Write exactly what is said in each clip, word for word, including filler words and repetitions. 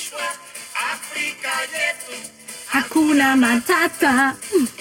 Hakuna Matata.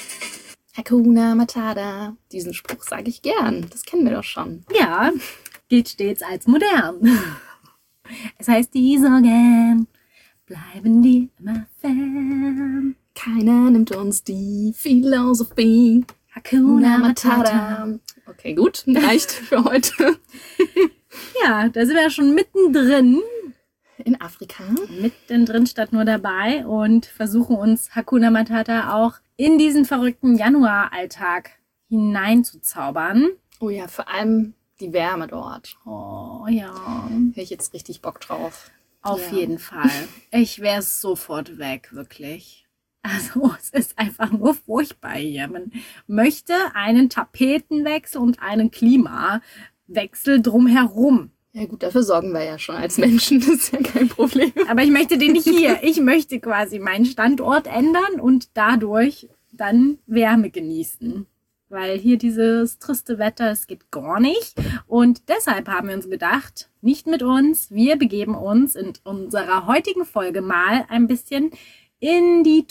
Hakuna Matata. Diesen Spruch sage ich gern. Das kennen wir doch schon. Ja, gilt stets als modern. Es heißt, die Sorgen bleiben dir immer fern. Keiner nimmt uns die Philosophie. Hakuna Matata. Okay, gut. Reicht für heute. Ja, da sind wir schon mittendrin. In Afrika. Mittendrin statt nur dabei und versuchen uns Hakuna Matata auch in diesen verrückten Januaralltag hineinzuzaubern. Oh ja, vor allem die Wärme dort. Oh ja. Hätte ich jetzt richtig Bock drauf. Auf Ja. jeden Fall. Ich wäre sofort weg, wirklich. Also es ist einfach nur furchtbar hier. Man möchte einen Tapetenwechsel und einen Klimawechsel drumherum. Ja gut, dafür sorgen wir ja schon als Menschen. Das ist ja kein Problem. Aber ich möchte den nicht hier. Ich möchte quasi meinen Standort ändern und dadurch dann Wärme genießen. Weil hier dieses triste Wetter, es geht gar nicht. Und deshalb haben wir uns gedacht, nicht mit uns, wir begeben uns in unserer heutigen Folge mal ein bisschen in die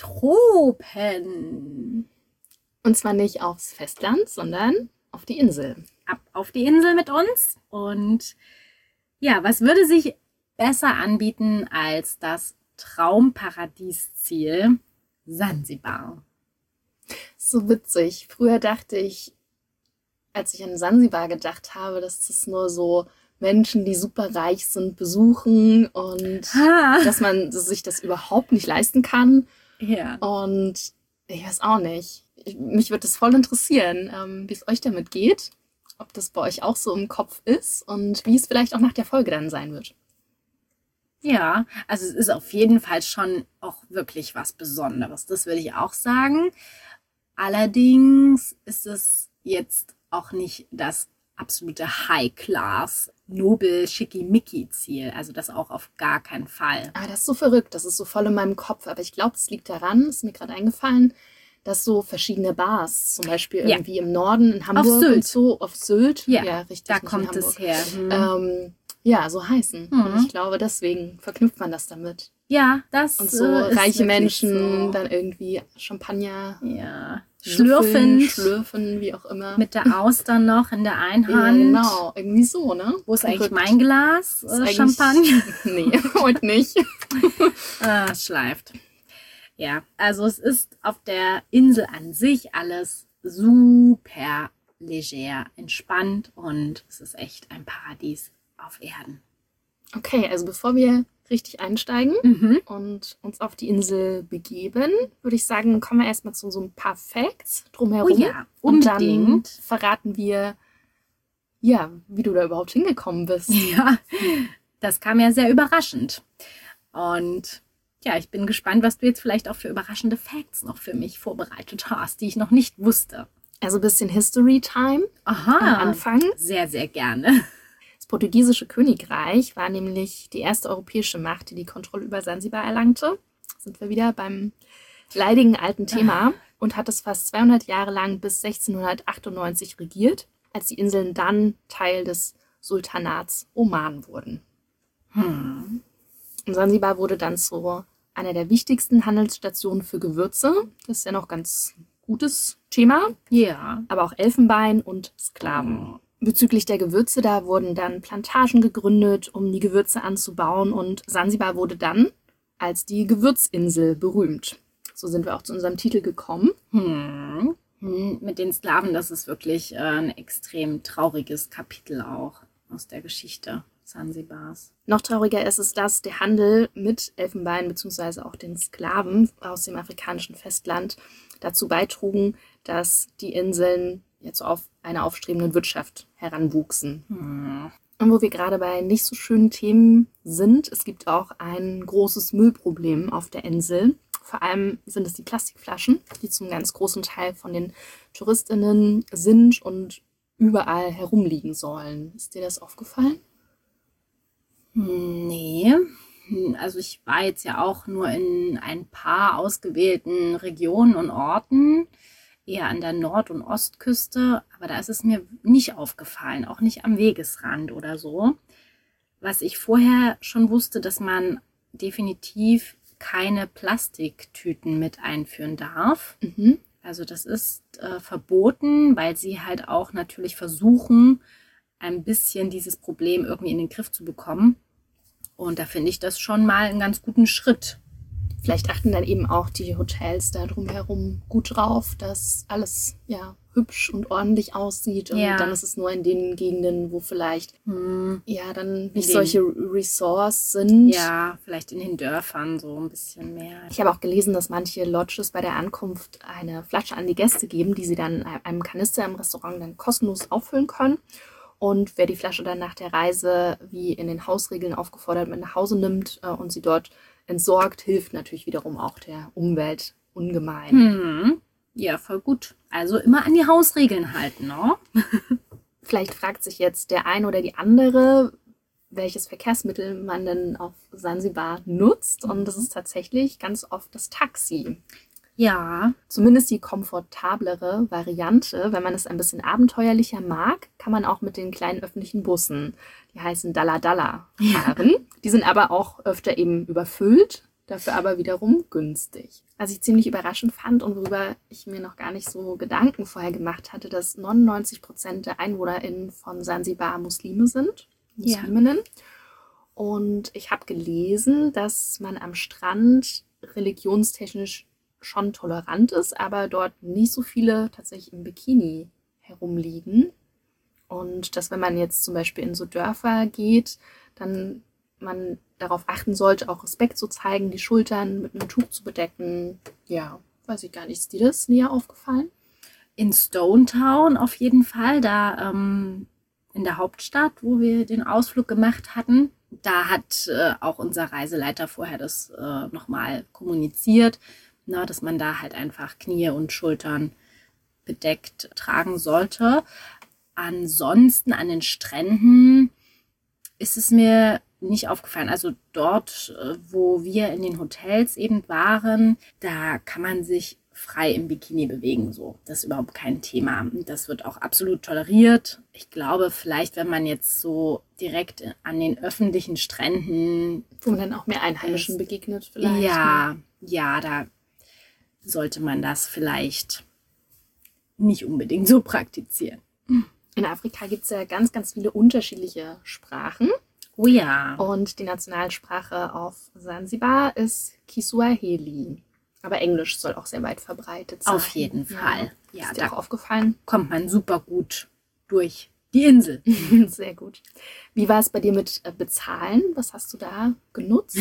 Tropen. Und zwar nicht aufs Festland, sondern auf die Insel. Ab auf die Insel mit uns. Und ja, was würde sich besser anbieten als das Traumparadiesziel Sansibar? So witzig. Früher dachte ich, als ich an Sansibar gedacht habe, dass das nur so Menschen, die super reich sind, besuchen und Ha. dass man sich das überhaupt nicht leisten kann. Ja. Und ich weiß auch nicht. Ich, mich würde das voll interessieren, ähm, wie es euch damit geht, ob das bei euch auch so im Kopf ist und wie es vielleicht auch nach der Folge dann sein wird. Ja, also es ist auf jeden Fall schon auch wirklich was Besonderes. Das will ich auch sagen. Allerdings ist es jetzt auch nicht das absolute High-Class, Nobel, Schickimicki-Ziel. Also das auch auf gar keinen Fall. Aber das ist so verrückt, das ist so voll in meinem Kopf. Aber ich glaube, es liegt daran, ist mir gerade eingefallen, dass so verschiedene Bars, zum Beispiel Ja. irgendwie im Norden, in Hamburg Sylt. und so, auf Sylt, Ja, richtig, Da nicht in kommt es Hamburg, her. Hm. ähm, ja, so heißen. Mhm. Und ich glaube, deswegen verknüpft man das damit. Ja, das Und so äh, ist reiche wirklich Menschen, so. dann irgendwie Champagner, Ja, Schlürfen, schlürfend, schlürfen, wie auch immer. mit der Auster noch in der einen ja, Hand. genau, irgendwie so, ne? Wo ist eigentlich Verrückt. mein Glas? Ist Äh, eigentlich- Champagner? Nee, heute nicht. Ah, es schleift. Ja, also es ist auf der Insel an sich alles super leger, entspannt und es ist echt ein Paradies auf Erden. Okay, also bevor wir richtig einsteigen Mhm. und uns auf die Insel begeben, würde ich sagen, kommen wir erstmal zu so ein paar Facts drumherum. Oh ja, und dann unbedingt. verraten wir, ja, wie du da überhaupt hingekommen bist. Ja, das kam ja sehr überraschend. Und ja, ich bin gespannt, was du jetzt vielleicht auch für überraschende Facts noch für mich vorbereitet hast, die ich noch nicht wusste. Also ein bisschen History Time Aha, am Anfang. sehr, sehr gerne. Das portugiesische Königreich war nämlich die erste europäische Macht, die die Kontrolle über Sansibar erlangte. Sind wir wieder beim leidigen alten Thema. Und hat es fast zweihundert Jahre lang bis sechzehnhundertachtundneunzig regiert, als die Inseln dann Teil des Sultanats Oman wurden. Hm. Und Sansibar wurde dann zu einer der wichtigsten Handelsstationen für Gewürze. Das ist ja noch ganz gutes Thema. Ja. Aber auch Elfenbein und Sklaven. Bezüglich der Gewürze, da wurden dann Plantagen gegründet, um die Gewürze anzubauen. Und Sansibar wurde dann als die Gewürzinsel berühmt. So sind wir auch zu unserem Titel gekommen. Hm. Hm. Mit den Sklaven, das ist wirklich äh, ein extrem trauriges Kapitel auch aus der Geschichte Sansibars. Noch trauriger ist es, dass der Handel mit Elfenbein bzw. auch den Sklaven aus dem afrikanischen Festland dazu beitrugen, dass die Inseln jetzt auf eine aufstrebende Wirtschaft heranwuchsen. Hm. Und wo wir gerade bei nicht so schönen Themen sind, es gibt auch ein großes Müllproblem auf der Insel. Vor allem sind es die Plastikflaschen, die zum ganz großen Teil von den TouristInnen sind und überall herumliegen sollen. Ist dir das aufgefallen? Nee, Hm, also ich war jetzt ja auch nur in ein paar ausgewählten Regionen und Orten, eher an der Nord- und Ostküste, aber da ist es mir nicht aufgefallen, auch nicht am Wegesrand oder so. Was ich vorher schon wusste, dass man definitiv keine Plastiktüten mit einführen darf. Mhm. Also das ist äh, verboten, weil sie halt auch natürlich versuchen, ein bisschen dieses Problem irgendwie in den Griff zu bekommen. Und da finde ich das schon mal einen ganz guten Schritt. Vielleicht achten dann eben auch die Hotels da drumherum gut drauf, dass alles ja hübsch und ordentlich aussieht. Und Ja. dann ist es nur in den Gegenden, wo vielleicht Hm. ja dann nicht den- solche Resorts sind. Ja, vielleicht in den Dörfern so ein bisschen mehr. Ich habe auch gelesen, dass manche Lodges bei der Ankunft eine Flasche an die Gäste geben, die sie dann in einem Kanister im Restaurant dann kostenlos auffüllen können. Und wer die Flasche dann nach der Reise, wie in den Hausregeln aufgefordert, mit nach Hause nimmt äh, und sie dort entsorgt, hilft natürlich wiederum auch der Umwelt ungemein. Hm. Ja, voll gut. Also immer an die Hausregeln halten, ne? Vielleicht fragt sich jetzt der eine oder die andere, welches Verkehrsmittel man denn auf Sansibar nutzt. Und das ist tatsächlich ganz oft das Taxi. Ja. Zumindest die komfortablere Variante. Wenn man es ein bisschen abenteuerlicher mag, kann man auch mit den kleinen öffentlichen Bussen, die heißen Dalla Dalla, fahren. Die sind aber auch öfter eben überfüllt, dafür aber wiederum günstig. Was ich ziemlich überraschend fand und worüber ich mir noch gar nicht so Gedanken vorher gemacht hatte, dass neunundneunzig Prozent der EinwohnerInnen von Sansibar Muslime sind, Ja. Musliminnen. Und ich habe gelesen, dass man am Strand religionstechnisch schon tolerant ist, aber dort nicht so viele tatsächlich im Bikini herumliegen. Und dass, wenn man jetzt zum Beispiel in so Dörfer geht, dann man darauf achten sollte, auch Respekt zu zeigen, die Schultern mit einem Tuch zu bedecken. Ja, weiß ich gar nicht. Ist dir das näher aufgefallen? In Stone Town auf jeden Fall, da ähm, in der Hauptstadt, wo wir den Ausflug gemacht hatten. Da hat äh, auch unser Reiseleiter vorher das äh, nochmal kommuniziert, na, dass man da halt einfach Knie und Schultern bedeckt tragen sollte. Ansonsten an den Stränden ist es mir nicht aufgefallen. Also dort, äh, wo wir in den Hotels eben waren, da kann man sich frei im Bikini bewegen. So, das ist überhaupt kein Thema. Das wird auch absolut toleriert. Ich glaube, vielleicht, wenn man jetzt so direkt an den öffentlichen Stränden, Wo man dann auch mehr Einheimischen Es- begegnet vielleicht. ja, ne? ja, da sollte man das vielleicht nicht unbedingt so praktizieren. In Afrika gibt es ja ganz, ganz viele unterschiedliche Sprachen. Oh ja. Und die Nationalsprache auf Sansibar ist Kiswahili. Aber Englisch soll auch sehr weit verbreitet sein. Auf jeden Fall. Ja, Ja, ist dir da auch aufgefallen? kommt man super gut durch die Insel. Sehr gut. Wie war es bei dir mit äh, Bezahlen? Was hast du da genutzt?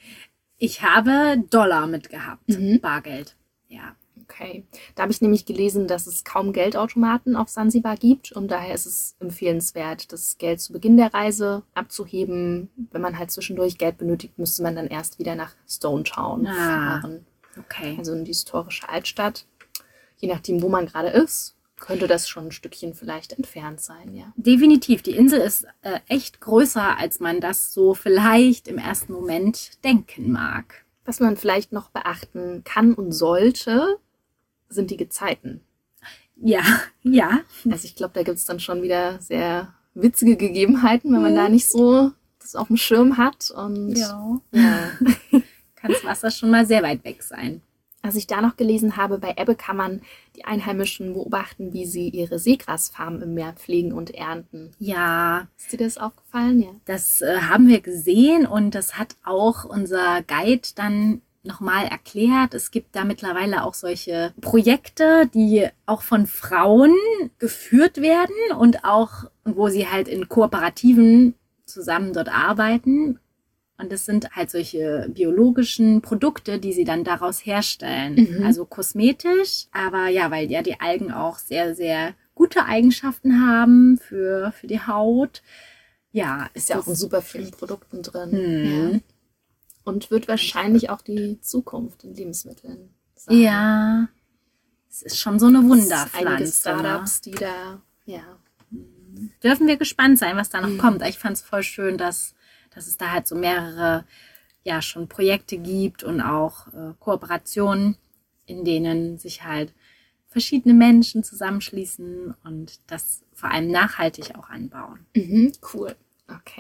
Ich habe Dollar mitgehabt, Mhm. Bargeld. Ja. Okay. Da habe ich nämlich gelesen, dass es kaum Geldautomaten auf Sansibar gibt und daher ist es empfehlenswert, das Geld zu Beginn der Reise abzuheben. Wenn man halt zwischendurch Geld benötigt, müsste man dann erst wieder nach Stone Town Ah. fahren. Okay. Also in die historische Altstadt. Je nachdem, wo man gerade ist, könnte das schon ein Stückchen vielleicht entfernt sein, ja. Definitiv. Die Insel ist äh, echt größer, als man das so vielleicht im ersten Moment denken mag. Was man vielleicht noch beachten kann und sollte, sind die Gezeiten. Ja, ja. Also ich glaube, da gibt es dann schon wieder sehr witzige Gegebenheiten, wenn man da nicht so das auf dem Schirm hat. Und Ja. ja. Kann das Wasser schon mal sehr weit weg sein. Als ich da noch gelesen habe, bei Ebbe kann man die Einheimischen beobachten, wie sie ihre Seegrasfarmen im Meer pflegen und ernten. Ja, Ist dir das aufgefallen? Ja. das äh, haben wir gesehen und das hat auch unser Guide dann nochmal erklärt. Es gibt da mittlerweile auch solche Projekte, die auch von Frauen geführt werden und auch, wo sie halt in Kooperativen zusammen dort arbeiten. Und es sind halt solche biologischen Produkte, die sie dann daraus herstellen. Mhm. Also kosmetisch, aber ja, weil ja die Algen auch sehr, sehr gute Eigenschaften haben für, für die Haut. Ja, Ist ja auch in das- super vielen Produkten drin. Mhm. Ja. Und wird wahrscheinlich auch die Zukunft in Lebensmitteln sein. Ja, es ist schon so eine Es ist Wunderpflanze. einige Ne? Startups, die da, ja. Dürfen wir gespannt sein, was da noch Mhm. kommt. Ich fand es voll schön, dass, dass es da halt so mehrere, ja, schon Projekte gibt und auch äh, Kooperationen, in denen sich halt verschiedene Menschen zusammenschließen und das vor allem nachhaltig auch anbauen. Mhm, cool. Okay.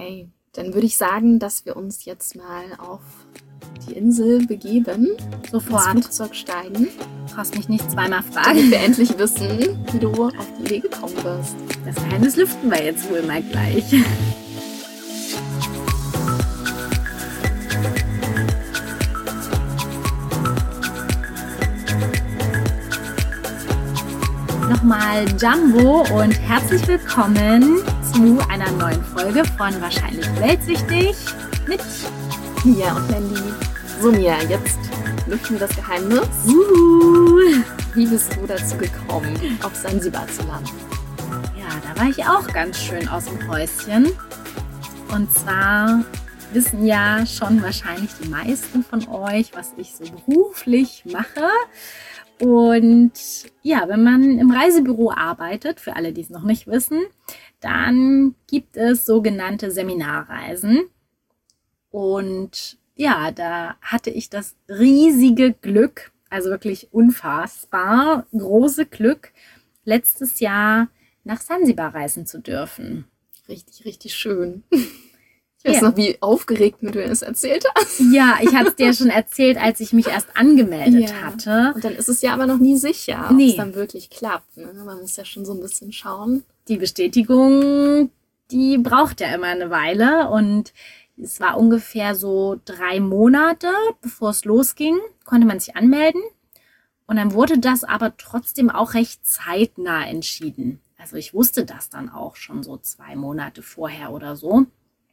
Dann würde ich sagen, dass wir uns jetzt mal auf die Insel begeben. Sofort. Ins Flugzeug steigen. Du brauchst mich nicht zweimal Damit fragen. wir endlich wissen, wie du auf die Idee gekommen bist. Das Geheimnis lüften wir jetzt wohl mal gleich. Nochmal Jumbo und herzlich willkommen zu einer neuen Folge von Wahrscheinlich Weltsüchtig mit Mia und Mandy. So Mia, jetzt lüften wir das Geheimnis. Uhu. Wie bist du dazu gekommen, auf Sansibar zu landen? Ja, da war ich auch ganz schön aus dem Häuschen. Und zwar wissen ja schon wahrscheinlich die meisten von euch, was ich so beruflich mache. Und ja, wenn man im Reisebüro arbeitet, für alle, die es noch nicht wissen, dann gibt es sogenannte Seminarreisen. Und ja, da hatte ich das riesige Glück, also wirklich unfassbar große Glück, letztes Jahr nach Sansibar reisen zu dürfen. Richtig, richtig schön. Ich weiß Ja. noch, wie aufgeregt du es erzählt hast. Ja, ich hatte es dir schon erzählt, als ich mich erst angemeldet Ja. hatte. Und dann ist es ja aber noch nie sicher, ob Nee. es dann wirklich klappt. Ne? Man muss ja schon so ein bisschen schauen. Die Bestätigung, die braucht ja immer eine Weile und es war ungefähr so drei Monate, bevor es losging, konnte man sich anmelden und dann wurde das aber trotzdem auch recht zeitnah entschieden. Also ich wusste das dann auch schon so zwei Monate vorher oder so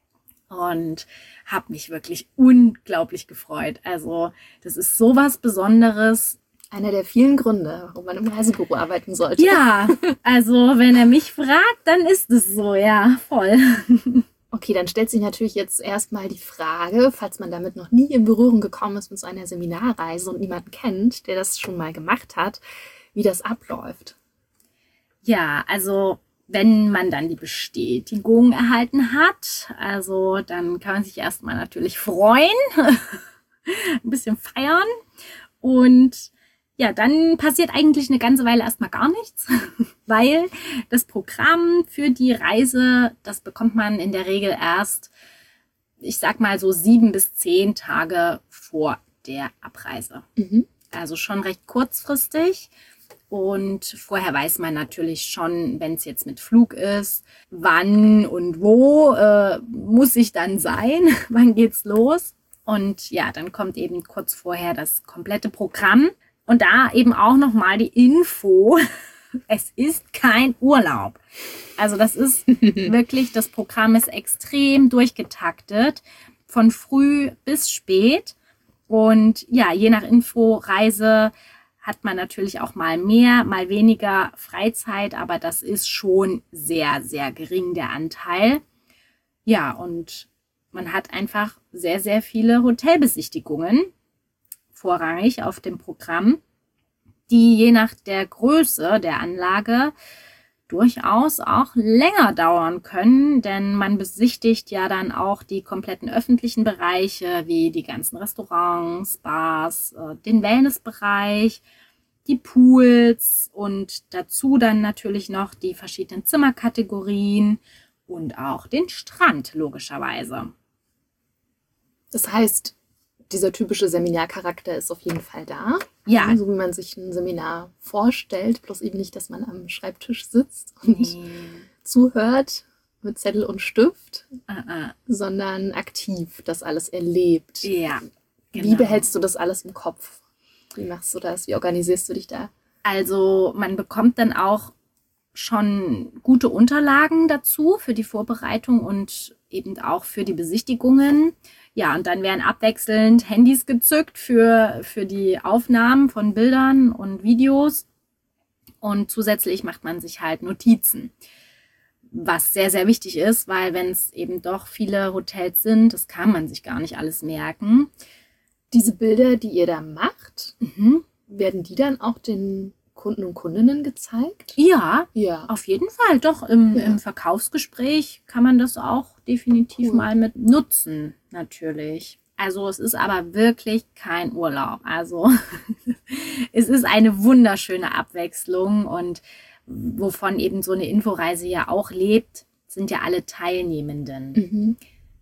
und habe mich wirklich unglaublich gefreut. Also das ist sowas Besonderes. Einer der vielen Gründe, warum man im Reisebüro arbeiten sollte. Ja, also wenn er mich fragt, dann ist es so, ja, voll. Okay, dann stellt sich natürlich jetzt erstmal die Frage, falls man damit noch nie in Berührung gekommen ist mit so einer Seminarreise und niemanden kennt, der das schon mal gemacht hat, wie das abläuft. Ja, also wenn man dann die Bestätigung erhalten hat, also dann kann man sich erstmal natürlich freuen, ein bisschen feiern und ja, dann passiert eigentlich eine ganze Weile erstmal gar nichts, weil das Programm für die Reise, das bekommt man in der Regel erst, ich sag mal so sieben bis zehn Tage vor der Abreise. Mhm. Also schon recht kurzfristig. Und vorher weiß man natürlich schon, wenn es jetzt mit Flug ist, wann und wo äh, muss ich dann sein, wann geht's los. Und ja, dann kommt eben kurz vorher das komplette Programm. Und da eben auch nochmal die Info, es ist kein Urlaub. Also das ist wirklich, das Programm ist extrem durchgetaktet, von früh bis spät. Und ja, je nach Inforeise hat man natürlich auch mal mehr, mal weniger Freizeit, aber das ist schon sehr, sehr gering, der Anteil. Ja, und man hat einfach sehr, sehr viele Hotelbesichtigungen vorrangig auf dem Programm, die je nach der Größe der Anlage durchaus auch länger dauern können, denn man besichtigt ja dann auch die kompletten öffentlichen Bereiche, wie die ganzen Restaurants, Bars, den Wellnessbereich, die Pools und dazu dann natürlich noch die verschiedenen Zimmerkategorien und auch den Strand logischerweise. Das heißt, dieser typische Seminarcharakter ist auf jeden Fall da. Ja. So wie man sich ein Seminar vorstellt, bloß eben nicht, dass man am Schreibtisch sitzt und Nee. zuhört mit Zettel und Stift, Uh-uh. sondern aktiv das alles erlebt. Ja, Wie genau. behältst du das alles im Kopf? Wie machst du das? Wie organisierst du dich da? Also man bekommt dann auch schon gute Unterlagen dazu für die Vorbereitung und eben auch für die Besichtigungen. Ja, und dann werden abwechselnd Handys gezückt für, für die Aufnahmen von Bildern und Videos. Und zusätzlich macht man sich halt Notizen, was sehr, sehr wichtig ist, weil wenn es eben doch viele Hotels sind, das kann man sich gar nicht alles merken. Diese Bilder, die ihr da macht, Mhm. werden die dann auch den Kunden und Kundinnen gezeigt? Ja, Ja. auf jeden Fall. Doch, im, Ja. im Verkaufsgespräch kann man das auch definitiv Cool. mal mit nutzen, natürlich. Also es ist aber wirklich kein Urlaub. Also es ist eine wunderschöne Abwechslung und wovon eben so eine Inforeise ja auch lebt, sind ja alle Teilnehmenden. Mhm.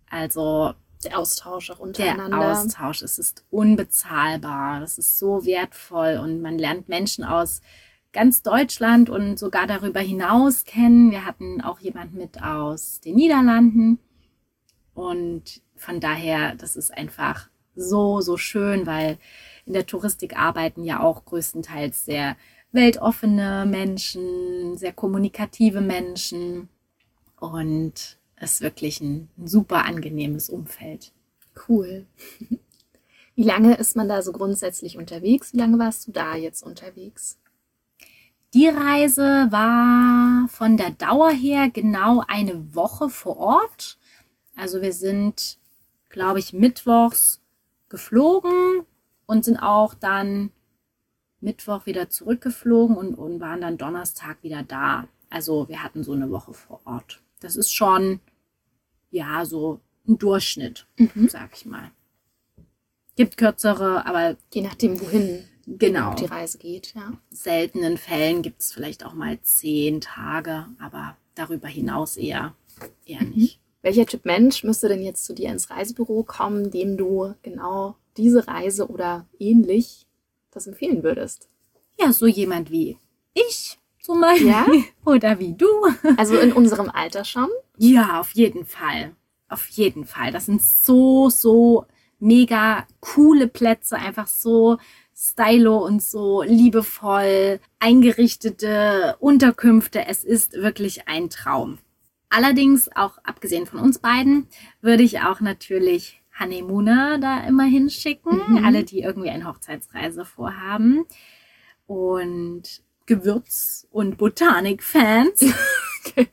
Also Der Austausch auch der untereinander. Austausch, es ist unbezahlbar, das ist so wertvoll und man lernt Menschen aus ganz Deutschland und sogar darüber hinaus kennen. Wir hatten auch jemand mit aus den Niederlanden und von daher, das ist einfach so, so schön, weil in der Touristik arbeiten ja auch größtenteils sehr weltoffene Menschen, sehr kommunikative Menschen und es ist wirklich ein super angenehmes Umfeld. Cool. Wie lange ist man da so grundsätzlich unterwegs? Wie lange warst du da jetzt unterwegs? Die Reise war von der Dauer her genau eine Woche vor Ort. Also wir sind, glaube ich, mittwochs geflogen und sind auch dann Mittwoch wieder zurückgeflogen und, und waren dann Donnerstag wieder da. Also wir hatten so eine Woche vor Ort. Das ist schon, ja, so ein Durchschnitt, Mhm. sag ich mal. Gibt kürzere, aber Je nachdem, wohin genau, die Reise geht, ja. seltenen Fällen gibt es vielleicht auch mal zehn Tage, aber darüber hinaus eher, eher nicht. Welcher Typ Mensch müsste denn jetzt zu dir ins Reisebüro kommen, dem du genau diese Reise oder ähnlich das empfehlen würdest? Ja, so jemand wie ich zum Beispiel. Ja? Oder wie du. Also in unserem Alter schon? Ja, auf jeden Fall. Auf jeden Fall. Das sind so, so mega coole Plätze. Einfach so stylo und so liebevoll eingerichtete Unterkünfte. Es ist wirklich ein Traum. Allerdings, auch abgesehen von uns beiden, würde ich auch natürlich Honeymooner da immer hinschicken. Mhm. Alle, die irgendwie eine Hochzeitsreise vorhaben. Und Gewürz- und Botanik-Fans. Okay.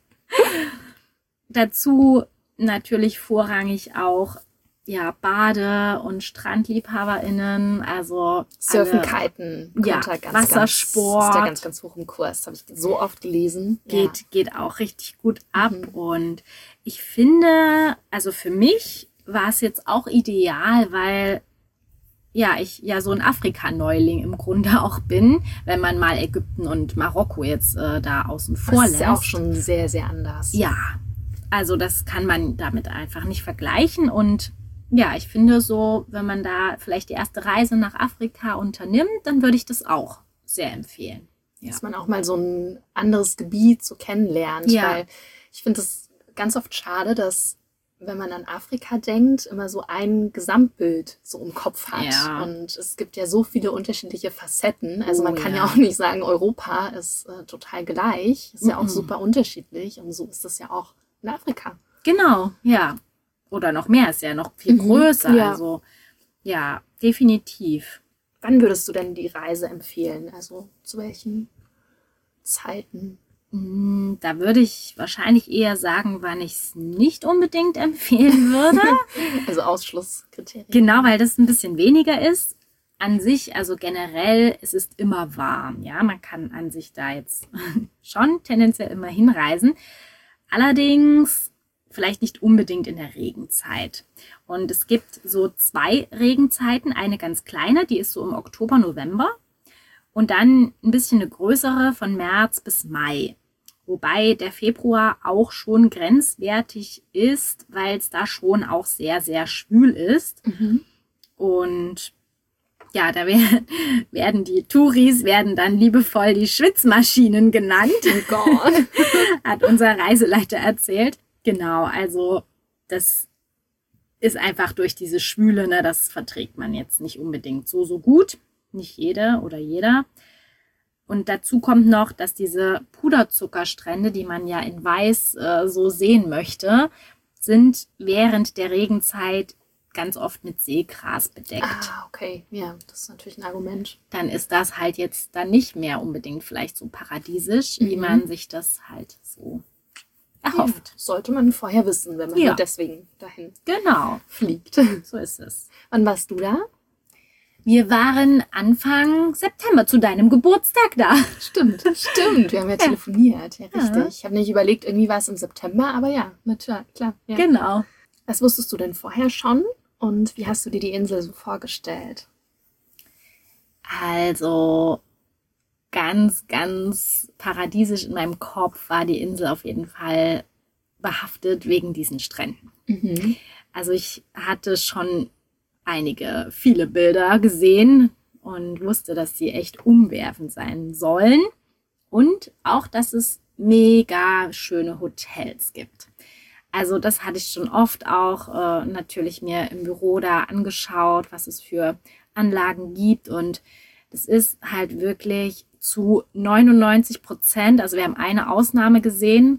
Dazu natürlich vorrangig auch ja, Bade- und StrandliebhaberInnen, also Surfen, alle, Kiten, ja, Konter, ganz, Wassersport. Ganz, ist der ganz, ganz hoch im Kurs. Habe ich so oft gelesen. geht, Ja. geht auch richtig gut ab. Mhm. Und ich finde, also für mich war es jetzt auch ideal, weil ja, ich ja so ein Afrika-Neuling im Grunde auch bin, wenn man mal Ägypten und Marokko jetzt äh, da außen vor Das ist lässt. ja auch schon sehr, sehr anders. Ja, also das kann man damit einfach nicht vergleichen. Und ja, ich finde so, wenn man da vielleicht die erste Reise nach Afrika unternimmt, dann würde ich das auch sehr empfehlen. Ja. Dass man auch mal so ein anderes Gebiet so kennenlernt. Ja. Weil ich finde es ganz oft schade, dass, wenn man an Afrika denkt, immer so ein Gesamtbild so im Kopf hat. Ja. Und es gibt ja so viele unterschiedliche Facetten. Also Oh, man kann ja. ja. auch nicht sagen, Europa ist äh, total gleich. Ist ja auch Mhm. super unterschiedlich. Und so ist das ja auch in Afrika. Genau, ja. Oder noch mehr, ist ja noch viel Mhm, größer. ja. Also ja, definitiv. Wann würdest du denn die Reise empfehlen? Also zu welchen Zeiten? Mm, Da würde ich wahrscheinlich eher sagen, wann ich es nicht unbedingt empfehlen würde. Also Ausschlusskriterien. Genau, weil das ein bisschen weniger ist. An sich, also generell, es ist immer warm. Ja, man kann an sich da jetzt schon tendenziell immer hinreisen. Allerdings vielleicht nicht unbedingt in der Regenzeit. Und es gibt so zwei Regenzeiten. Eine ganz kleine, die ist so im Oktober, November. Und dann ein bisschen eine größere von März bis Mai. Wobei der Februar auch schon grenzwertig ist, weil es da schon auch sehr, sehr schwül ist. Mhm. Und ja, da werden, werden die Touris, werden dann liebevoll die Schwitzmaschinen genannt, Oh Gott. hat unser Reiseleiter erzählt. Genau, also das ist einfach durch diese Schwüle, ne, das verträgt man jetzt nicht unbedingt so, so gut. Nicht jede oder jeder. Und dazu kommt noch, dass diese Puderzuckerstrände, die man ja in Weiß äh, so sehen möchte, sind während der Regenzeit ganz oft mit Seegras bedeckt. Ah, okay. Ja, das ist natürlich ein Argument. Dann ist das halt jetzt dann nicht mehr unbedingt vielleicht so paradiesisch, wie Mhm. man sich das halt so erhofft. Ja, sollte man vorher wissen, wenn man Ja. nur deswegen dahin Genau, fliegt. so ist es. Wann warst du da? Wir waren Anfang September zu deinem Geburtstag da. Stimmt, stimmt. Wir haben ja telefoniert. Ja, Ja. richtig. Ich habe nicht überlegt, irgendwie war es im September, aber ja, natürlich, klar. Ja. Genau. Was wusstest du denn vorher schon und wie hast du dir die Insel so vorgestellt? Also ganz, ganz paradiesisch in meinem Kopf war die Insel auf jeden Fall behaftet wegen diesen Stränden. Mhm. Also ich hatte schon einige, viele Bilder gesehen und wusste, dass sie echt umwerfend sein sollen. Und auch, dass es mega schöne Hotels gibt. Also das hatte ich schon oft auch äh, natürlich mir im Büro da angeschaut, was es für Anlagen gibt. Und das ist halt wirklich zu neunundneunzig Prozent, also wir haben eine Ausnahme gesehen,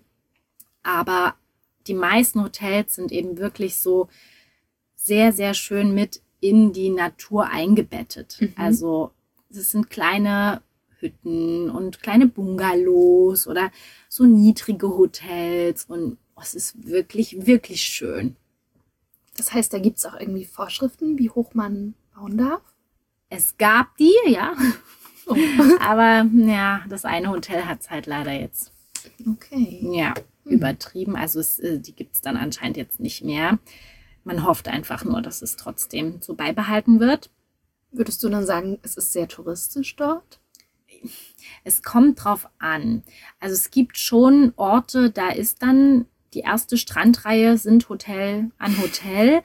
aber die meisten Hotels sind eben wirklich so sehr, sehr schön mit in die Natur eingebettet. Mhm. Also es sind kleine Hütten und kleine Bungalows oder so niedrige Hotels und oh, es ist wirklich, wirklich schön. Das heißt, da gibt es auch irgendwie Vorschriften, wie hoch man bauen darf? Es gab die, ja. Oh. Aber ja, das eine Hotel hat es halt leider jetzt. Okay. Ja, hm. übertrieben. Also es, die gibt es dann anscheinend jetzt nicht mehr. Man hofft einfach nur, dass es trotzdem so beibehalten wird. Würdest du dann sagen, es ist sehr touristisch dort? Es kommt drauf an. Also es gibt schon Orte, da ist dann die erste Strandreihe sind Hotel an Hotel,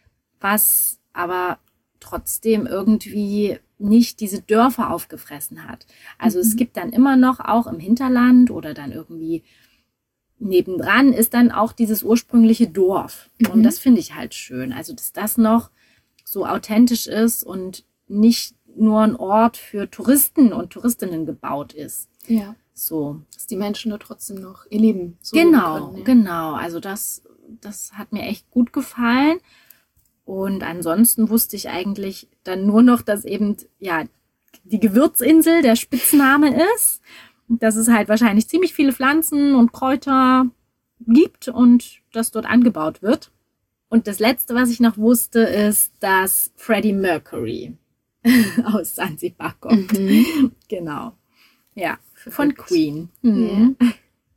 was aber trotzdem irgendwie nicht diese Dörfer aufgefressen hat. Also mhm. es gibt dann immer noch auch im Hinterland oder dann irgendwie nebendran ist dann auch dieses ursprüngliche Dorf. Mhm. Und das finde ich halt schön. Also dass das noch so authentisch ist und nicht nur ein Ort für Touristen und Touristinnen gebaut ist. Ja. So. Dass die Menschen nur trotzdem noch ihr Leben so Genau, können, ja. genau. Also das, das hat mir echt gut gefallen. Und ansonsten wusste ich eigentlich dann nur noch, dass eben ja die Gewürzinsel der Spitzname ist. Dass es halt wahrscheinlich ziemlich viele Pflanzen und Kräuter gibt und das dort angebaut wird. Und das Letzte, was ich noch wusste, ist, dass Freddie Mercury aus Sansibar kommt. Mhm. Genau. Ja, von Queen. Mhm. Ja.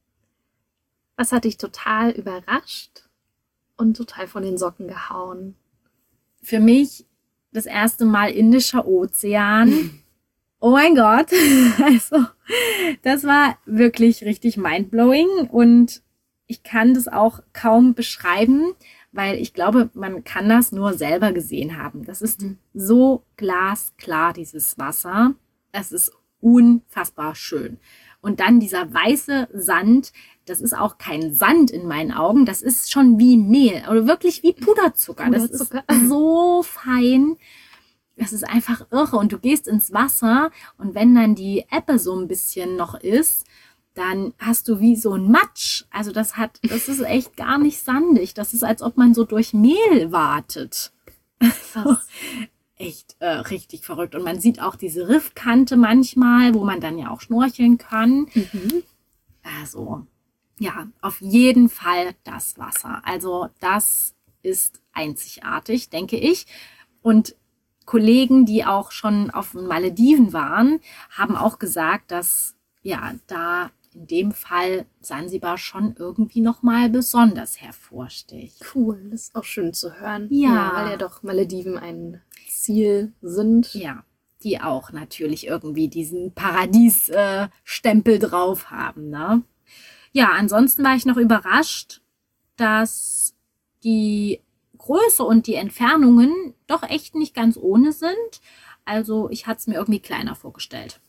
Was hat dich total überrascht und total von den Socken gehauen? Für mich das erste Mal Indischer Ozean. Oh mein Gott. Also, das war wirklich richtig mindblowing und ich kann das auch kaum beschreiben, weil ich glaube, man kann das nur selber gesehen haben. Das ist so glasklar, dieses Wasser. Es ist unfassbar schön. Und dann dieser weiße Sand, das ist auch kein Sand in meinen Augen, das ist schon wie Mehl oder wirklich wie Puderzucker. Puderzucker. Das ist so fein. Das ist einfach irre. Und du gehst ins Wasser und wenn dann die Ebbe so ein bisschen noch ist, dann hast du wie so ein Matsch. Also das hat, das ist echt gar nicht sandig. Das ist, als ob man so durch Mehl wartet. Also, echt äh, richtig verrückt. Und man sieht auch diese Riffkante manchmal, wo man dann ja auch schnorcheln kann. Mhm. Also, ja, auf jeden Fall das Wasser. Also das ist einzigartig, denke ich. Und Kollegen, die auch schon auf den Malediven waren, haben auch gesagt, dass ja da in dem Fall Sansibar schon irgendwie nochmal besonders hervorsticht. Cool, das ist auch schön zu hören. Ja. ja weil ja doch Malediven ein Ziel sind. Ja, die auch natürlich irgendwie diesen Paradiesstempel äh, drauf haben. Ne? Ja, ansonsten war ich noch überrascht, dass die Größe und die Entfernungen doch echt nicht ganz ohne sind. Also ich hatte es mir irgendwie kleiner vorgestellt.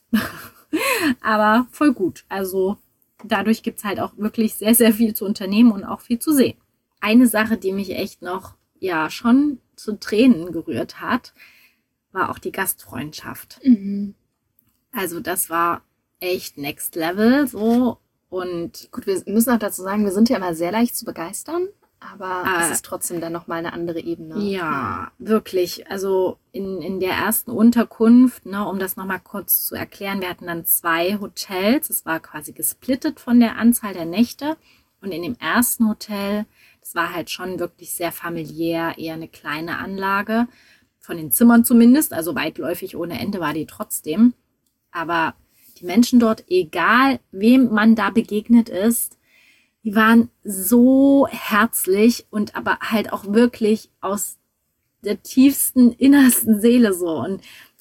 Aber voll gut. Also dadurch gibt es halt auch wirklich sehr, sehr viel zu unternehmen und auch viel zu sehen. Eine Sache, die mich echt noch ja schon zu Tränen gerührt hat, war auch die Gastfreundschaft. Mhm. Also das war echt next level so. Und gut, wir müssen auch dazu sagen, wir sind ja immer sehr leicht zu begeistern. Aber äh, es ist trotzdem dann nochmal eine andere Ebene. Ja, wirklich. Also in, in der ersten Unterkunft, ne, um das nochmal kurz zu erklären, wir hatten dann zwei Hotels. Es war quasi gesplittet von der Anzahl der Nächte. Und in dem ersten Hotel, das war halt schon wirklich sehr familiär, eher eine kleine Anlage. Von den Zimmern zumindest, also weitläufig ohne Ende war die trotzdem. Aber die Menschen dort, egal wem man da begegnet ist, die waren so herzlich und aber halt auch wirklich aus der tiefsten, innersten Seele so. Und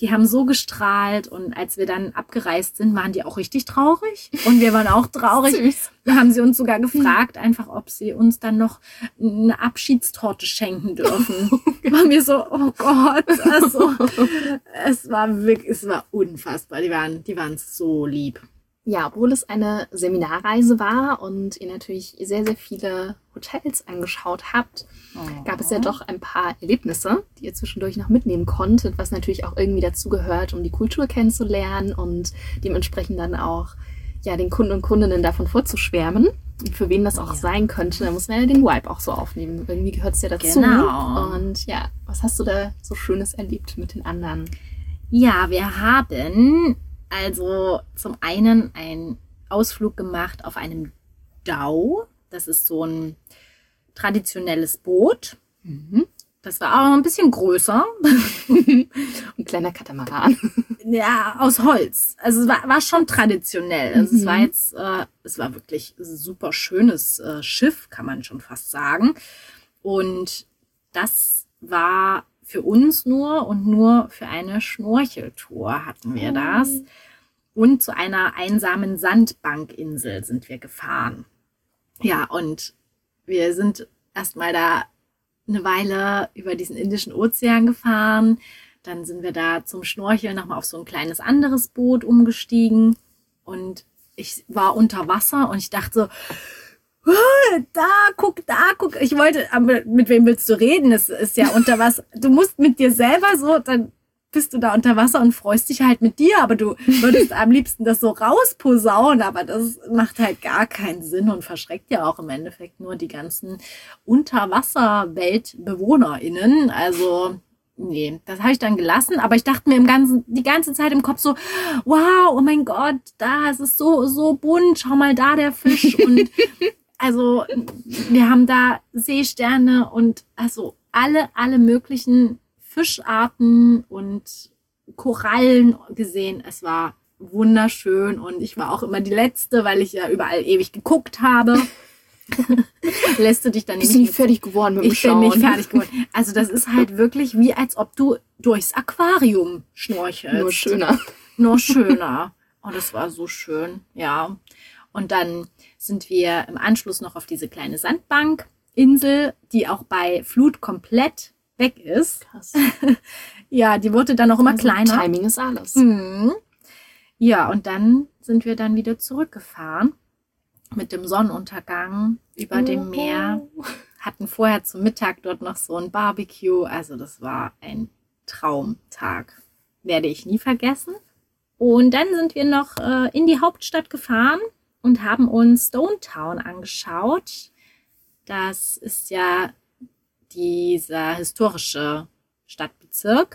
die haben so gestrahlt und als wir dann abgereist sind, waren die auch richtig traurig und wir waren auch traurig. Süß. Da haben sie uns sogar gefragt, einfach, ob sie uns dann noch eine Abschiedstorte schenken dürfen. Waren wir so, oh Gott, also es war wirklich, es war unfassbar. Die waren, die waren so lieb. Ja, obwohl es eine Seminarreise war und ihr natürlich sehr, sehr viele Hotels angeschaut habt, Oh. gab es ja doch ein paar Erlebnisse, die ihr zwischendurch noch mitnehmen konntet, was natürlich auch irgendwie dazugehört, um die Kultur kennenzulernen und dementsprechend dann auch ja, den Kunden und Kundinnen davon vorzuschwärmen. Und für wen das auch Ja. sein könnte, da muss man ja den Vibe auch so aufnehmen. Irgendwie gehört es ja dazu. Genau. Und ja, was hast du da so Schönes erlebt mit den anderen? Ja, wir haben also zum einen einen Ausflug gemacht auf einem Dau. Das ist so ein traditionelles Boot. Mhm. Das war auch ein bisschen größer. Ein kleiner Katamaran. Ja, aus Holz. Also es war, war schon traditionell. Also es war Mhm. jetzt, äh, es war wirklich ein super schönes äh, Schiff, kann man schon fast sagen. Und das war für uns nur und nur für eine Schnorcheltour hatten wir das. Und zu einer einsamen Sandbankinsel sind wir gefahren. Ja, und wir sind erstmal da eine Weile über diesen Indischen Ozean gefahren. Dann sind wir da zum Schnorcheln nochmal auf so ein kleines anderes Boot umgestiegen. Und ich war unter Wasser und ich dachte so, "Ah, da, guck, da, guck. Ich wollte, aber mit wem willst du reden? Es ist ja unter Wasser. Du musst mit dir selber so, dann bist du da unter Wasser und freust dich halt mit dir, aber du würdest am liebsten das so rausposaunen, aber das macht halt gar keinen Sinn und verschreckt ja auch im Endeffekt nur die ganzen UnterwasserweltbewohnerInnen. Also, nee, das habe ich dann gelassen, aber ich dachte mir im ganzen, die ganze Zeit im Kopf so, wow, oh mein Gott, da ist es so, so bunt, schau mal da der Fisch und also, wir haben da Seesterne und also alle, alle möglichen Fischarten und Korallen gesehen. Es war wunderschön und ich war auch immer die Letzte, weil ich ja überall ewig geguckt habe. Lässt du dich dann Bist du nicht nicht fertig geworden mit dem ich bin Schauen? nicht fertig geworden. Also das ist halt wirklich wie, als ob du durchs Aquarium schnorchelst. Nur schöner. Nur schöner. Und es war so schön, ja. Und dann sind wir im Anschluss noch auf diese kleine Sandbankinsel, die auch bei Flut komplett weg ist. Krass. Ja, die wurde dann auch immer Also, kleiner. Timing ist alles. Mhm. Ja, und dann sind wir dann wieder zurückgefahren mit dem Sonnenuntergang über dem Meer. Hatten vorher zum Mittag dort noch so ein Barbecue. Also das war ein Traumtag. Werde ich nie vergessen. Und dann sind wir noch äh, in die Hauptstadt gefahren und haben uns Stone Town angeschaut. Das ist ja dieser historische Stadtbezirk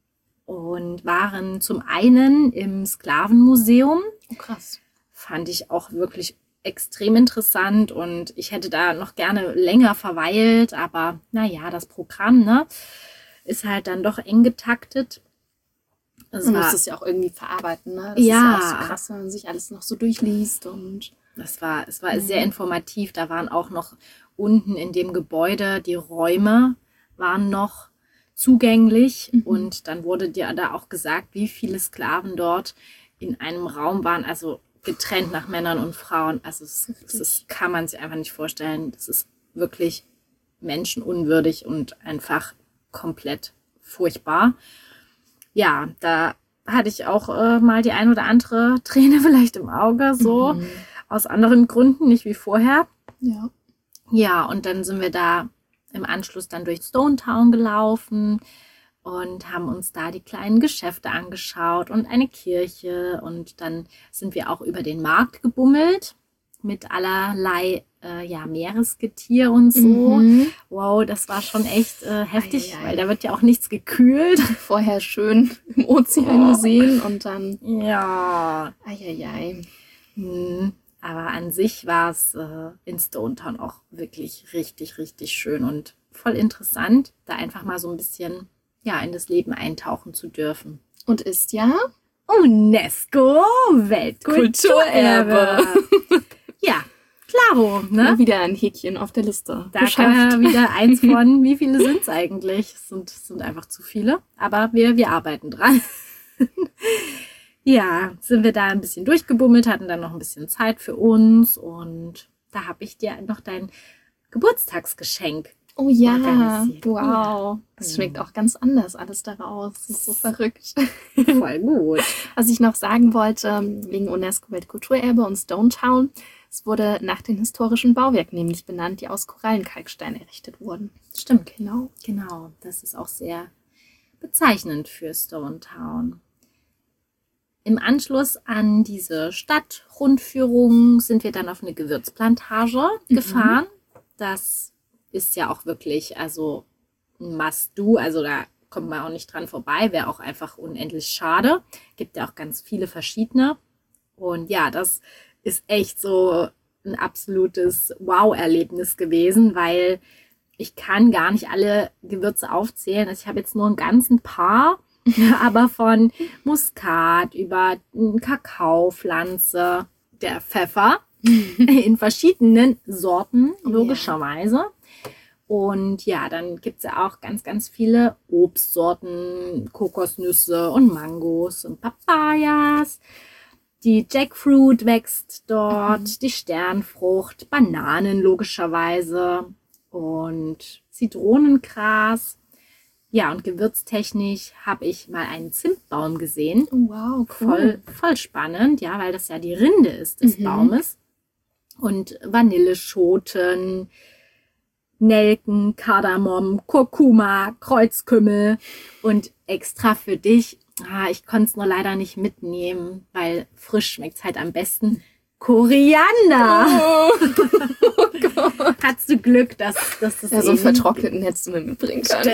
und waren zum einen im Sklavenmuseum. Oh, krass. Fand ich auch wirklich extrem interessant und ich hätte da noch gerne länger verweilt, aber naja, das Programm, ne, ist halt dann doch eng getaktet. Es Man war, muss es ja auch irgendwie verarbeiten, ne? Das Ja. ist ja auch so krass, wenn man sich alles noch so durchliest und das war, es war Mhm. sehr informativ. Da waren auch noch unten in dem Gebäude, die Räume waren noch zugänglich Mhm. und dann wurde dir da auch gesagt, wie viele Sklaven dort in einem Raum waren, also getrennt nach Männern und Frauen. Also es, es ist, kann man sich einfach nicht vorstellen. Das ist wirklich menschenunwürdig und einfach komplett furchtbar. Ja, da hatte ich auch äh, mal die ein oder andere Träne vielleicht im Auge, so Mhm. aus anderen Gründen, nicht wie vorher. ja. Ja, und dann sind wir da im Anschluss dann durch Stone Town gelaufen und haben uns da die kleinen Geschäfte angeschaut und eine Kirche. Und dann sind wir auch über den Markt gebummelt mit allerlei äh, ja, Meeresgetier und so. Mhm. Wow, das war schon echt äh, heftig, Ei, ei, ei. weil da wird ja auch nichts gekühlt. Vorher schön im Ozean gesehen und dann Ja, eieiei. hm. Aber an sich war es äh, in Stone Town auch wirklich richtig, richtig schön und voll interessant, da einfach mal so ein bisschen ja, in das Leben eintauchen zu dürfen. Und ist ja UNESCO Weltkulturerbe. Ja, klaro, ne? ne? wieder ein Häkchen auf der Liste. Da kann er wieder eins von, wie viele sind es eigentlich? Es sind, es sind einfach zu viele, aber wir, wir arbeiten dran. Ja, sind wir da ein bisschen durchgebummelt, hatten dann noch ein bisschen Zeit für uns und da habe ich dir noch dein Geburtstagsgeschenk. Oh ja, organisiert. wow. Ja. Das schmeckt auch ganz anders alles daraus. Das ist so verrückt. Voll gut. Was ich noch sagen wollte, wegen UNESCO-Weltkulturerbe und Stone Town, es wurde nach den historischen Bauwerken nämlich benannt, die aus Korallenkalkstein errichtet wurden. Stimmt. Genau. Genau, das ist auch sehr bezeichnend für Stone Town. Im Anschluss an diese Stadtrundführung sind wir dann auf eine Gewürzplantage Mhm. gefahren. Das ist ja auch wirklich, also ein Must-Do, also da kommt man auch nicht dran vorbei, wäre auch einfach unendlich schade. Gibt ja auch ganz viele verschiedene. Und ja, das ist echt so ein absolutes Wow-Erlebnis gewesen, weil ich kann gar nicht alle Gewürze aufzählen. Also ich habe jetzt nur einen ganzen paar, aber von Muskat über Kakaopflanze, der Pfeffer in verschiedenen Sorten, logischerweise. Und ja, dann gibt es ja auch ganz, ganz viele Obstsorten, Kokosnüsse und Mangos und Papayas. Die Jackfruit wächst dort, mhm. die Sternfrucht, Bananen logischerweise und Zitronengras. Ja, und gewürztechnisch habe ich mal einen Zimtbaum gesehen. Wow, cool. Voll, voll spannend, ja, weil das ja die Rinde ist des Mhm. Baumes. Und Vanilleschoten, Nelken, Kardamom, Kurkuma, Kreuzkümmel und extra für dich, ah, ich konnte es nur leider nicht mitnehmen, weil frisch schmeckt es halt am besten, Koriander. Oh, oh Gott. Hattest du Glück, dass, dass das Ja, so einen eben vertrockneten hättest du mir mitbringen können.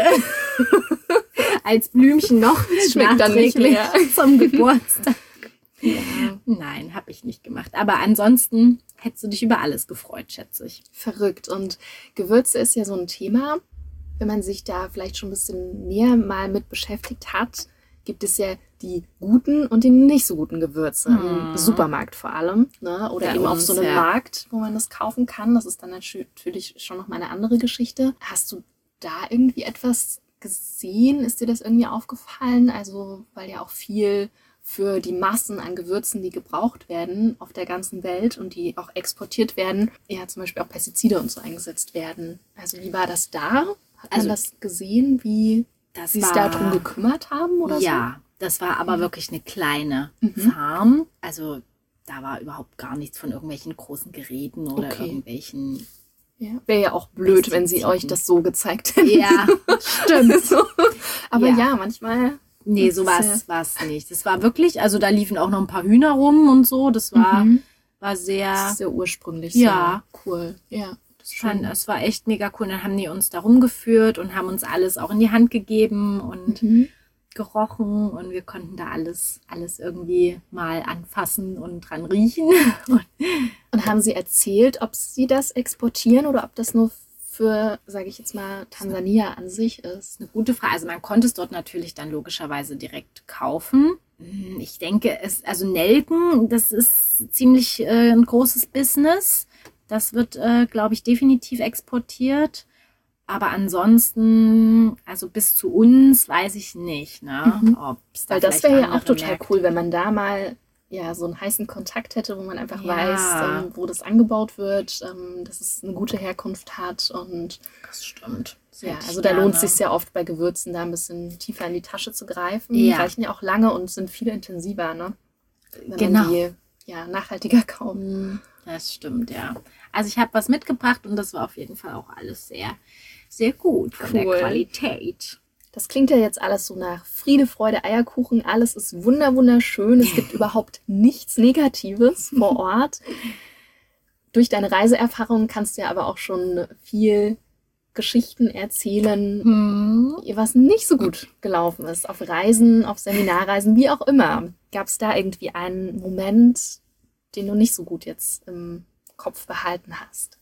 als Blümchen noch Schmeckt dann nicht nachträglich mehr. zum Geburtstag. Ja. Nein, habe ich nicht gemacht. Aber ansonsten hättest du dich über alles gefreut, schätze ich. Verrückt. Und Gewürze ist ja so ein Thema. Wenn man sich da vielleicht schon ein bisschen näher mal mit beschäftigt hat, gibt es ja die guten und die nicht so guten Gewürze. Hm. Im Supermarkt vor allem. Ne? Oder Bei eben auf uns, so einem ja. Markt, wo man das kaufen kann. Das ist dann natürlich schon noch mal eine andere Geschichte. Hast du da irgendwie etwas gesehen? Ist dir das irgendwie aufgefallen? Also, weil ja auch viel für die Massen an Gewürzen, die gebraucht werden auf der ganzen Welt und die auch exportiert werden, ja zum Beispiel auch Pestizide und so eingesetzt werden. Also wie war das da? Hat Also, man das gesehen, wie Das sie sich war- darum gekümmert haben oder Ja, das war aber wirklich eine kleine Mhm. Farm. Also da war überhaupt gar nichts von irgendwelchen großen Geräten oder Okay. irgendwelchen. so? Ja. Wäre ja auch blöd, wenn sie Pestiziden. euch das so gezeigt hätten. Ja, stimmt. So. Aber Ja. ja, manchmal. Nee, Das so ist war es nicht. Das war wirklich, also da liefen auch noch ein paar Hühner rum und so. Das war, Mhm. war Das sehr, ist sehr ursprünglich. Ja. Sehr cool. Ja. Das ist fand, schön. es war echt mega cool. Dann haben die uns da rumgeführt und haben uns alles auch in die Hand gegeben und Mhm. gerochen und wir konnten da alles, alles irgendwie mal anfassen und dran riechen. Und Und haben sie erzählt, ob sie das exportieren oder ob das nur für, sage ich jetzt mal, Tansania an sich ist? eine gute Frage. Also man konnte es dort natürlich dann logischerweise direkt kaufen. Hm, Ich denke, es, also Nelken, das ist ziemlich äh, ein großes Business. Das wird, äh, glaube ich, definitiv exportiert. Aber ansonsten, also bis zu uns, weiß ich nicht, ne? Mhm. Ob's da Weil das vielleicht wäre ja auch andere total Märkte- cool, wenn man da mal ja so einen heißen Kontakt hätte, wo man einfach Ja. weiß, ähm, wo das angebaut wird, ähm, dass es eine gute Herkunft hat. Und Das stimmt. Das ja, hätte ich also da lohnt es gerne. sich ja oft bei Gewürzen, da ein bisschen tiefer in die Tasche zu greifen. Ja. Die reichen ja auch lange und sind viel intensiver, ne? Wenn Genau. man die ja, nachhaltiger kauft. Hm, Das stimmt, ja. Also ich habe was mitgebracht und das war auf jeden Fall auch alles sehr, sehr gut von der Cool. Qualität. Das klingt ja jetzt alles so nach Friede, Freude, Eierkuchen. Alles ist wunder, wunderschön. Es gibt überhaupt nichts Negatives vor Ort. Durch deine Reiseerfahrung kannst du ja aber auch schon viel Geschichten erzählen, Hm. was nicht so gut gelaufen ist. Auf Reisen, auf Seminarreisen, wie auch immer. Gab es da irgendwie einen Moment, den du nicht so gut jetzt im Kopf behalten hast?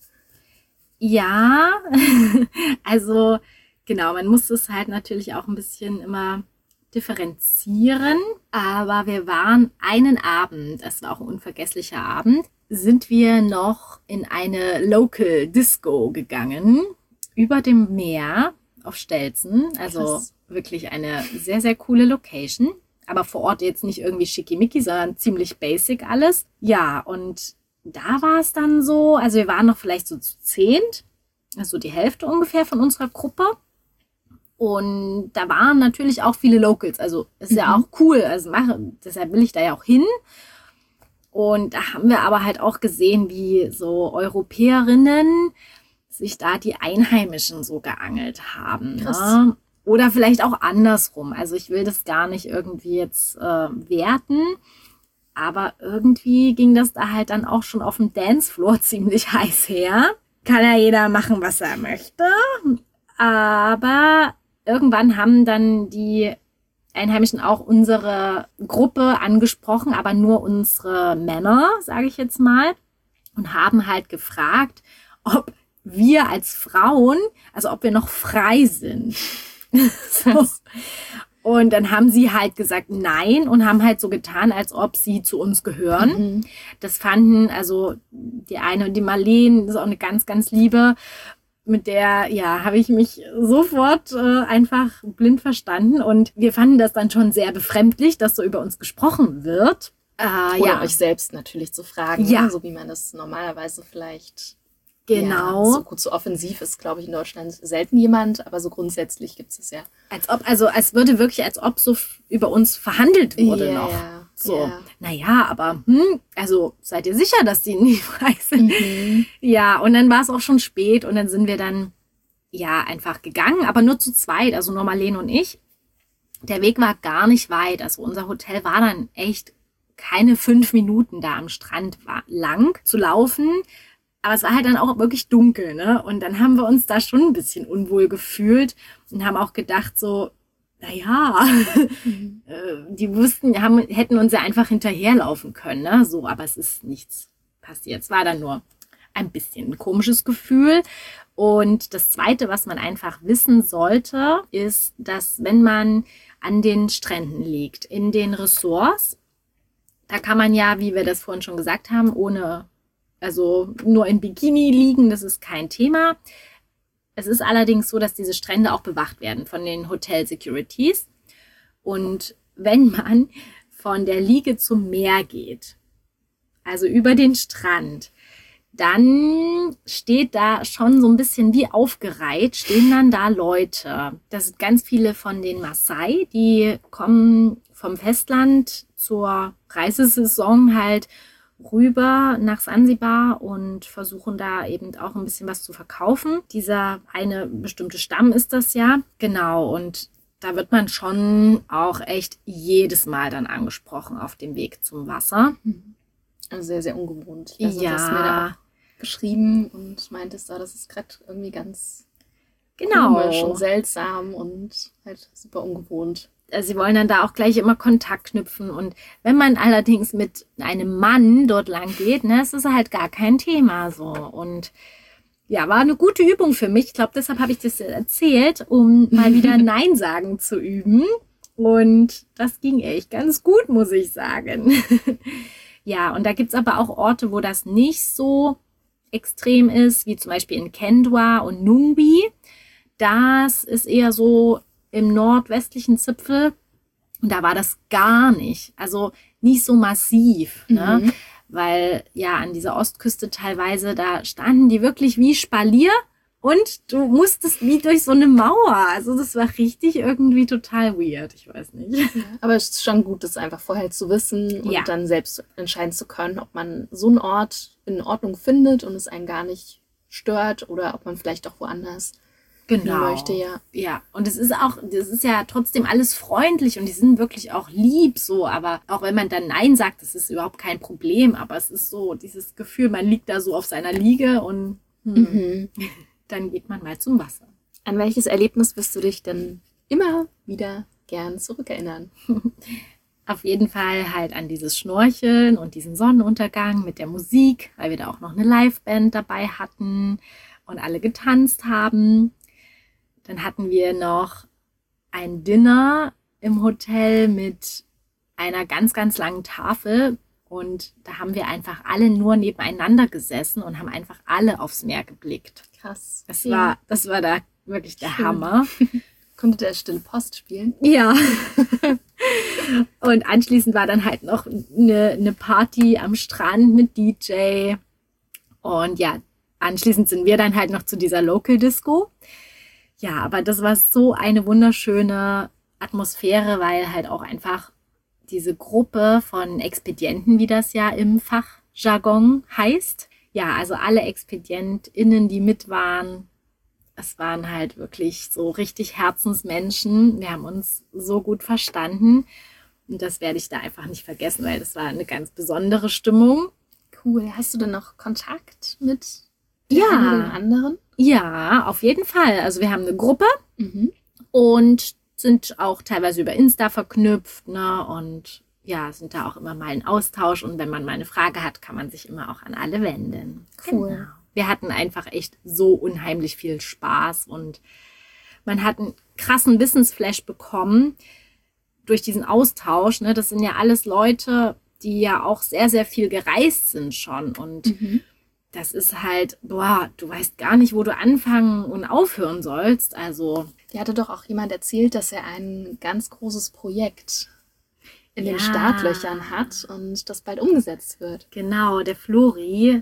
Ja, also genau, man muss es halt natürlich auch ein bisschen immer differenzieren. Aber wir waren einen Abend, es war auch ein unvergesslicher Abend, sind wir noch in eine Local Disco gegangen, über dem Meer auf Stelzen. Also Krass. wirklich eine sehr, sehr coole Location. aber vor Ort jetzt nicht irgendwie schickimicki, sondern ziemlich basic alles. Ja, und da war es dann so, also wir waren noch vielleicht so zu zehnt, also die Hälfte ungefähr von unserer Gruppe. Und da waren natürlich auch viele Locals, also ist mhm. ja auch cool, also mache, deshalb will ich da ja auch hin. Und da haben wir aber halt auch gesehen, wie so Europäerinnen sich da die Einheimischen so geangelt haben. Ne? Oder vielleicht auch andersrum. Also ich will das gar nicht irgendwie jetzt äh, werten, aber irgendwie ging das da halt dann auch schon auf dem Dancefloor ziemlich heiß her. Kann ja jeder machen, was er möchte. Aber irgendwann haben dann die Einheimischen auch unsere Gruppe angesprochen, aber nur unsere Männer, sage ich jetzt mal, und haben halt gefragt, ob wir als Frauen, also ob wir noch frei sind. So. Und dann haben sie halt gesagt nein und haben halt so getan, als ob sie zu uns gehören. Mhm. Das fanden, also die eine, die Marleen, das ist auch eine ganz, ganz liebe, mit der, ja, habe ich mich sofort äh, einfach blind verstanden. Und wir fanden das dann schon sehr befremdlich, dass so über uns gesprochen wird. Äh, Oder ja. euch selbst natürlich zu fragen, ja. ne? So wie man das normalerweise vielleicht... Genau. Ja, so gut, so offensiv ist, glaube ich, in Deutschland selten jemand, aber so grundsätzlich gibt es es ja. Als ob, also als würde wirklich, als ob so f- über uns verhandelt wurde yeah, noch. So, yeah. naja, aber, hm, also seid ihr sicher, dass die nicht frei sind? Mhm. Ja, und dann war es auch schon spät und dann sind wir dann, ja, einfach gegangen, aber nur zu zweit, also nur Marleen und ich. Der Weg war gar nicht weit, also unser Hotel war dann echt keine fünf Minuten da am Strand war, lang zu laufen. Aber es war halt dann auch wirklich dunkel, ne? Und dann haben wir uns da schon ein bisschen unwohl gefühlt und haben auch gedacht so, naja, mhm. die wussten, haben, hätten uns ja einfach hinterherlaufen können, ne? So, aber es ist nichts passiert. Es war dann nur ein bisschen ein komisches Gefühl. Und das Zweite, was man einfach wissen sollte, ist, dass wenn man an den Stränden liegt, in den Ressorts, da kann man ja, wie wir das vorhin schon gesagt haben, ohne Also nur in Bikini liegen, das ist kein Thema. Es ist allerdings so, dass diese Strände auch bewacht werden von den Hotel-Securities. Und wenn man von der Liege zum Meer geht, also über den Strand, dann steht da schon so ein bisschen wie aufgereiht, stehen dann da Leute. Das sind ganz viele von den Maasai, die kommen vom Festland zur Reisesaison halt rüber nach Sansibar und versuchen da eben auch ein bisschen was zu verkaufen. Dieser eine bestimmte Stamm ist das ja. Genau, und da wird man schon auch echt jedes Mal dann angesprochen auf dem Weg zum Wasser. Also sehr, sehr ungewohnt. Also ja. Du hast mir da auch geschrieben und meintest da, das ist gerade irgendwie ganz genau. komisch und seltsam und halt super ungewohnt. Also sie wollen dann da auch gleich immer Kontakt knüpfen. Und wenn man allerdings mit einem Mann dort lang geht, ne, ist es halt gar kein Thema so. Und ja, war eine gute Übung für mich. Ich glaube, deshalb habe ich das erzählt, um mal wieder Nein sagen zu üben. Und das ging echt ganz gut, muss ich sagen. Ja, und da gibt's aber auch Orte, wo das nicht so extrem ist, wie zum Beispiel in Kendwa und Nungbi. Das ist eher so im nordwestlichen Zipfel. Und da war das gar nicht. Also nicht so massiv. Mhm. Ne? Weil ja an dieser Ostküste teilweise, da standen die wirklich wie Spalier. Und du musstest wie durch so eine Mauer. Also das war richtig irgendwie total weird. Ich weiß nicht. Ja, aber es ist schon gut, das einfach vorher zu wissen und ja. dann selbst entscheiden zu können, ob man so einen Ort in Ordnung findet und es einen gar nicht stört oder ob man vielleicht auch woanders genau. möchte. Ja. Ja, und es ist auch, das ist ja trotzdem alles freundlich und die sind wirklich auch lieb so. Aber auch wenn man dann Nein sagt, das ist überhaupt kein Problem. Aber es ist so dieses Gefühl, man liegt da so auf seiner Liege und hm. mhm. dann geht man mal zum Wasser. An welches Erlebnis wirst du dich denn immer wieder gern zurückerinnern? Auf jeden Fall halt an dieses Schnorcheln und diesen Sonnenuntergang mit der Musik, weil wir da auch noch eine Liveband dabei hatten und alle getanzt haben. Dann hatten wir noch ein Dinner im Hotel mit einer ganz, ganz langen Tafel. Und da haben wir einfach alle nur nebeneinander gesessen und haben einfach alle aufs Meer geblickt. Krass. Das ja. war, das war da wirklich der Schön. Hammer. Konnte der Stille Post spielen? Ja. Und anschließend war dann halt noch eine, eine Party am Strand mit D J. Und ja, anschließend sind wir dann halt noch zu dieser Local Disco. Ja, aber das war so eine wunderschöne Atmosphäre, weil halt auch einfach diese Gruppe von Expedienten, wie das ja im Fachjargon heißt. Ja, also alle ExpedientInnen, die mit waren, es waren halt wirklich so richtig Herzensmenschen. Wir haben uns so gut verstanden. Und das werde ich da einfach nicht vergessen, weil das war eine ganz besondere Stimmung. Cool. Hast du denn noch Kontakt mit Ja. den anderen? Ja, auf jeden Fall. Also wir haben eine Gruppe Mhm. und sind auch teilweise über Insta verknüpft, ne? Und ja, sind da auch immer mal in Austausch. Und wenn man mal eine Frage hat, kann man sich immer auch an alle wenden. Cool. Genau. Wir hatten einfach echt so unheimlich viel Spaß und man hat einen krassen Wissensflash bekommen durch diesen Austausch. Ne? Das sind ja alles Leute, die ja auch sehr, sehr viel gereist sind schon. Und Mhm. das ist halt, boah, du weißt gar nicht, wo du anfangen und aufhören sollst. Also, Dir hatte doch auch jemand erzählt, dass er ein ganz großes Projekt in den Ja. Startlöchern hat und das bald umgesetzt wird. genau, der Flori,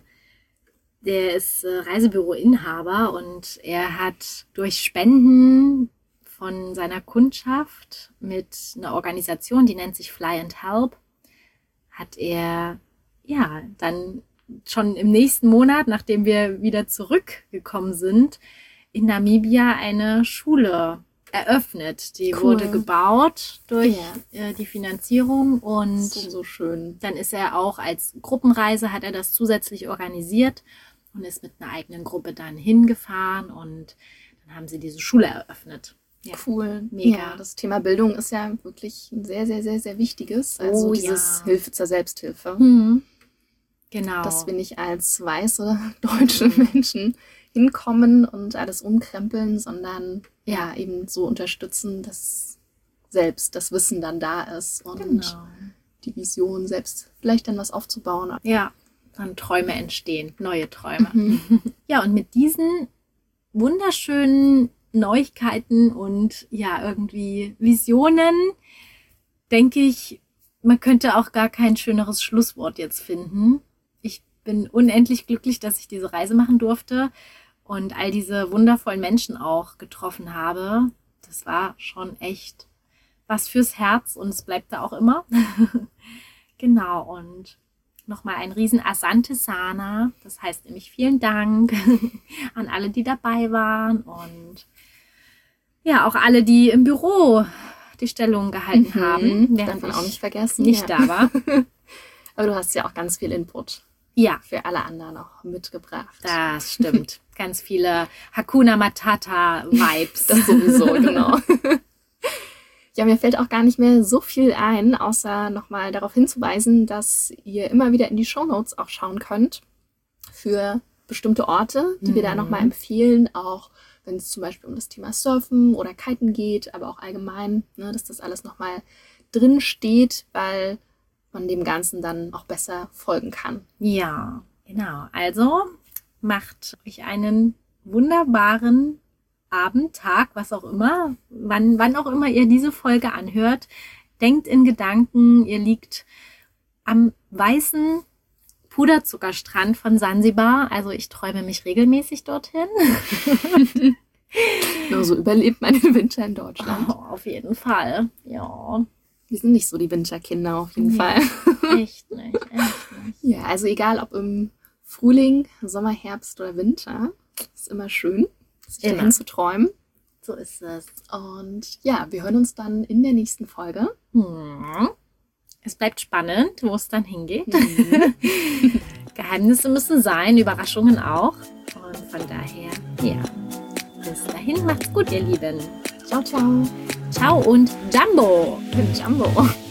der ist äh, Reisebüroinhaber und er hat durch Spenden von seiner Kundschaft mit einer Organisation, die nennt sich Fly and Help, hat er ja dann schon im nächsten Monat, nachdem wir wieder zurückgekommen sind, in Namibia eine Schule eröffnet. Die Cool. wurde gebaut durch Ja. äh, die Finanzierung und So, so schön. dann ist er auch als Gruppenreise, hat er das zusätzlich organisiert und ist mit einer eigenen Gruppe dann hingefahren und dann haben sie diese Schule eröffnet. Ja. Cool. Mega. Ja, das Thema Bildung ist ja wirklich ein sehr, sehr, sehr, sehr wichtiges. Also Oh, dieses ja. Hilfe zur Selbsthilfe. Mhm. Genau. Dass wir nicht als weiße deutsche Menschen hinkommen und alles umkrempeln, sondern ja, Ja. eben so unterstützen, dass selbst das Wissen dann da ist und Genau. die Vision, selbst vielleicht dann was aufzubauen. Ja, dann Träume entstehen, neue Träume. Mhm. Ja, und mit diesen wunderschönen Neuigkeiten und ja, irgendwie Visionen, denke ich, man könnte auch gar kein schöneres Schlusswort jetzt finden. Ich bin unendlich glücklich, dass ich diese Reise machen durfte und all diese wundervollen Menschen auch getroffen habe. Das war schon echt was fürs Herz und es bleibt da auch immer. Genau, und nochmal ein riesen Asante Sana. Das heißt nämlich vielen Dank an alle, die dabei waren und ja, auch alle, die im Büro die Stellung gehalten haben, Darf während man auch ich nicht vergessen. nicht ja. da war. Aber du hast ja auch ganz viel Input Ja, für alle anderen auch mitgebracht. das stimmt. Ganz viele Hakuna Matata Vibes. Das sowieso, genau. Ja, mir fällt auch gar nicht mehr so viel ein, außer nochmal darauf hinzuweisen, dass ihr immer wieder in die Shownotes auch schauen könnt für bestimmte Orte, die wir da nochmal empfehlen, auch wenn es zum Beispiel um das Thema Surfen oder Kiten geht, aber auch allgemein, ne, dass das alles nochmal drin steht, weil man dem Ganzen dann auch besser folgen kann. Ja, genau. Also macht euch einen wunderbaren Abend, Tag, was auch immer, wann, wann auch immer ihr diese Folge anhört. Denkt in Gedanken, ihr liegt am weißen Puderzuckerstrand von Sansibar. Also ich träume mich regelmäßig dorthin. Nur so überlebt man den Winter in Deutschland. Oh, auf jeden Fall. Ja, Wir sind nicht so die Winterkinder auf jeden Nee. Fall. echt nicht, echt nicht. Ja, also egal ob im Frühling, Sommer, Herbst oder Winter, ist immer schön, sich Immer. dahin zu träumen. So ist es. Und ja, wir hören uns dann in der nächsten Folge. Hm. Es bleibt spannend, wo es dann hingeht. Geheimnisse müssen sein, Überraschungen auch. Und von daher, ja, bis dahin macht's gut, ihr Lieben. Ciao, ciao. Ciao und Jumbo! Jumbo.